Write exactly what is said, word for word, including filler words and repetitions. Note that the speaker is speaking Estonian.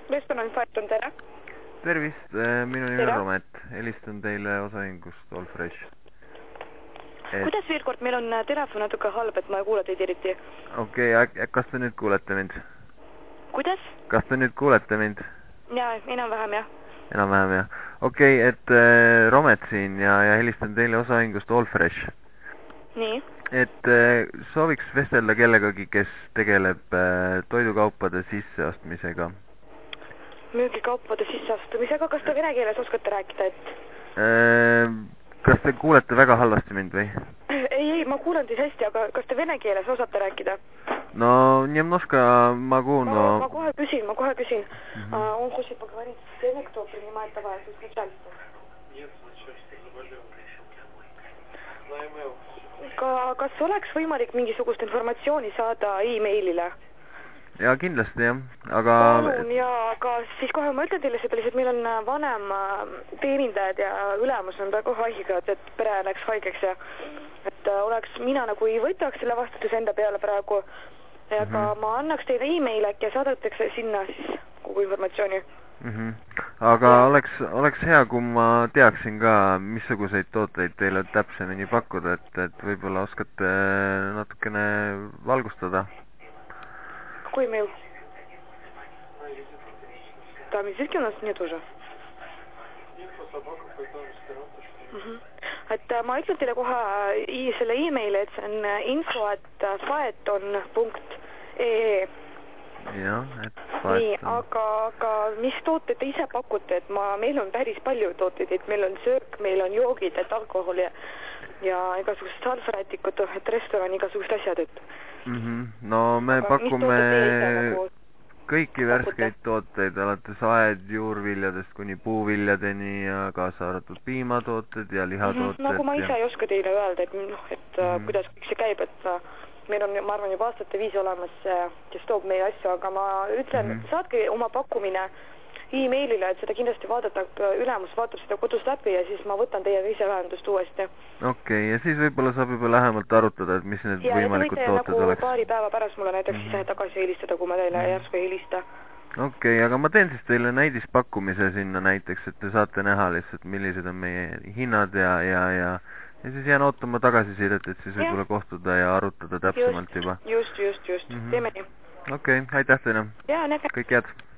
Restoran Faiton, tere! Tervist, minu nimi on Romet. Helistan teile osaühingust All Fresh. Et... Kuidas veel kord? Meil on telefon natuke halb, et ma ei kuule teid eriti. Okei, okay, kas te nüüd kuulete mind? Kuidas? Kas te nüüd kuulete mind? Jaa, enam-vähem jah. Enam-vähem jah. Okei, okay, et äh, Romet siin ja, ja helistan teile osaühingust All Fresh. Nii? Et äh, sooviks vestelda kellegagi, kes tegeleb äh, toidukaupade sisseostmisega. Müügikaupade sisseastumisega, kas te vene keeles oskate rääkida, et... Äh, kas te kuulete väga halvasti mind või? Ei, ei, ma kuulen teid hästi, aga kas te vene keeles osate rääkida? No, немножко могу, но... Ma, ma kohe küsin, ma kohe küsin. Mm -hmm. uh, on хочет поговорить с теми, кто принимает товар, с начальством. Нет, начальство заболело. На email. Ka, kas oleks võimalik mingisugust informatsiooni saada e-mailile? Ja kindlasti jah, aga... Palun, ja aga siis kohe ma ütlen teile seda lihtsalt, meil on vanem teenindajad ja ülemus on praegu haiged, et pere läks haigeks ja et oleks, mina nagu ei võtaks selle vastutuse enda peale praegu, aga mm -hmm. ma annaks teile e-mail äkki ja saadetakse sinna siis kogu informatsiooni. Mm -hmm. Aga ja. oleks, oleks hea, kui ma teaksin ka, missuguseid tooteid teile täpsemini pakkuda, et, et võib-olla oskate natukene valgustada. Какой имейл? Там языки у нас нет уже. Uh-huh. Et ma ütlen teile kohe selle e-maili, et see on info at faeton punkt ee. Jah, et faeton. Nii, aga, aga mis tooted te ise pakute, et ma, meil on päris palju tooteid, et meil on söök, meil on joogid, et alkohol ja, ja igasugused salfrätikud, et restoran, igasugused asjad, et... Mm -hmm. No me aga pakume nagu kõiki värskeid tooteid, alates aed juurviljadest kuni puuviljadeni ja kaasa arvatud piimatooted ja lihatooted. Mm -hmm. Nagu ma ise ja... ei oska teile öelda, et, noh, et mm -hmm. kuidas kõik see käib, et meil on, ma arvan, juba aastate viis olemas, kes toob meie asju, aga ma ütlen, mm -hmm. saatke oma pakkumine e-mailile, et seda kindlasti vaadatab, ülemus vaatab seda kodus läbi ja siis ma võtan teiega ise vähendust uuesti. Okei, okay, ja siis võib-olla saab juba lähemalt arutada, et mis need ja, võimalikud tooted nagu oleks. Ja paari päeva pärast mulle näiteks mm -hmm. ise tagasi helistada, kui ma teile mm -hmm. järsku ei helista. Okei, okay, aga ma teen siis teile näidispakkumise sinna näiteks, et te saate näha lihtsalt, millised on meie hinnad ja, ja, ja ja siis jään ootama tagasisidet, et siis võib-olla kohtuda ja arutada täpsemalt just, juba. Just, just, just. Mm -hmm. Teeme nii. Okei, okay, aitäh teile. Ja, näge. Kõik head.